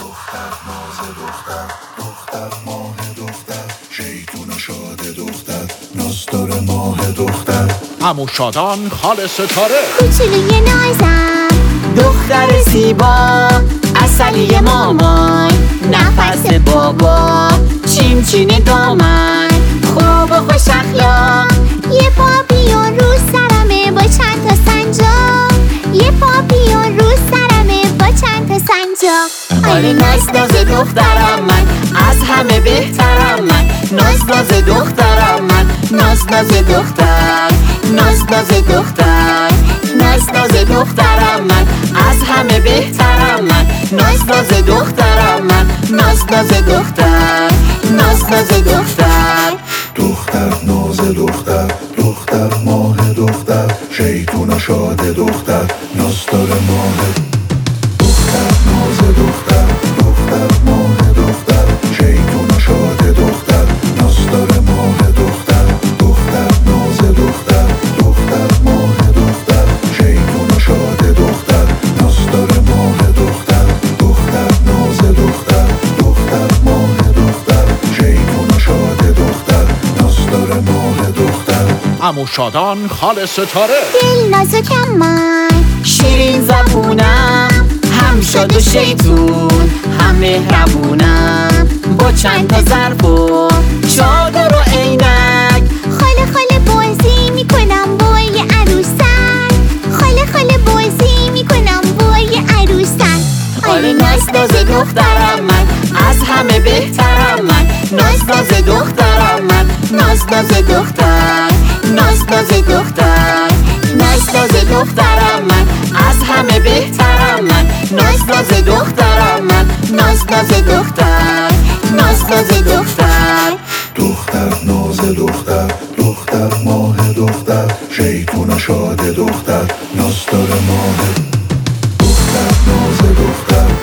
دختر ناز دختر، دختر ماه دختر، شیطون و شاد دختر، ناز ماه دختر. عمو شادان خاله ستاره، کوچولوی نازم، دختر زیبا، عسلی مامان، نفس بابا، چینچین دامن، خوب و خوش اخلاق. یه پاپیون رو سرمه با چند تا سنجاق، یه پاپیون رو سرمه با چند تا سنجاق. آره ناز دخترم من، از همه بهترم من. ناز دخترم من، ناز دختر، ناز دختر، ناز دخترم من، از همه بهترم من. ناز دخترم من، ناز دختر، ناز دختر. دختر ناز دختر، دختر ماه دختر، شیطون و شاد دختر، ناز ماه دختر. ناز دختر، دختر ماه دختر، شیطون و شاد دختر، ناز ماه دختر. دختر ناز دختر، دختر ماه دختر، شیطون و شاد دختر، ناز ماه دختر. دختر ناز دختر، دختر ماه دختر، شیطون و شاد دختر، ناز ماه دختر. عمو شادان خاله ستاره، دل نازکم من، شیرین زبونم، هم شاد و شیطون، هم مهربونم. با چند تا ظرف و چادر و عینک، خاله خاله بازی میکنم با یه عروسک، خاله خاله بازی میکنم با یه عروسک. آره ناز دخترم من، از همه بهترم من. ناز دخترم من، ناز دختر، ناز دختر، ناز دخترم من، از همه بهترم من. ناز دخترم من، ناز دختر، ناز دختر. دختر ناز دختر، دختر ماه دختر، شیطون و شاد دختر، ناز ماه دختر. ناز دختر،